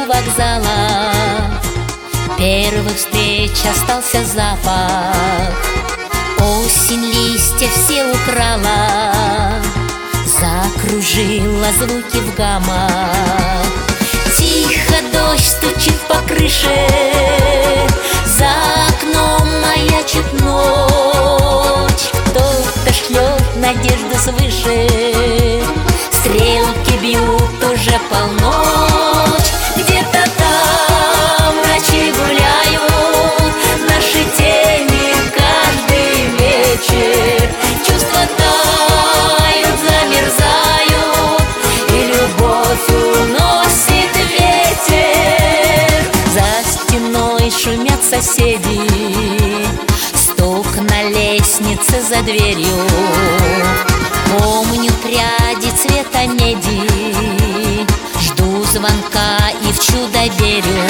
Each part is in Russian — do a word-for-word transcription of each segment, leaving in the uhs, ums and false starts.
у вокзала первых встреч остался запах. Осень листья все украла, закружила звуки в гаммах. Тихо дождь стучит по крыше, за окном маячит ночь. Кто-то шлет надежду свыше, стрелки бьют уже полночь. Где-то там врачи гуляют, наши тени каждый вечер. Чувства тают, замерзают, и любовь уносит ветер. За стеной шумят соседи, стук на лестнице за дверью. Помню пряди цвета меди, жду звонка и в чудо верю.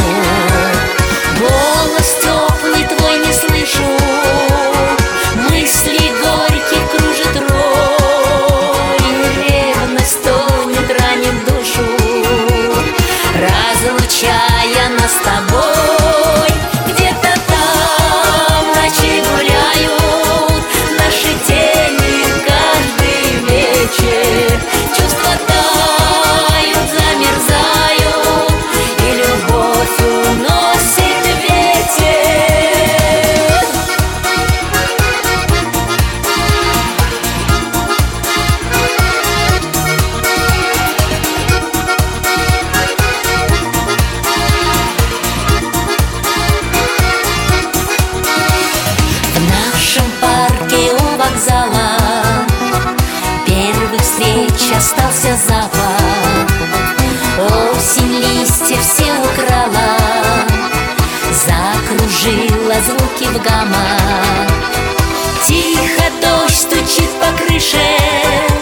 Голос теплый твой не слышу, мысли горькие кружит рой. Ревность тонет, ранит душу, разлучая нас с тобой. Где-то там врачи гуляют, наши тени каждый вечер. Чувства тают, замерзают, и любовь уносит ветер. В нашем парке у вокзала первых встреч остался запах. Осень листья все украла, закружила звуки в гаммах. Тихо дождь стучит по крыше,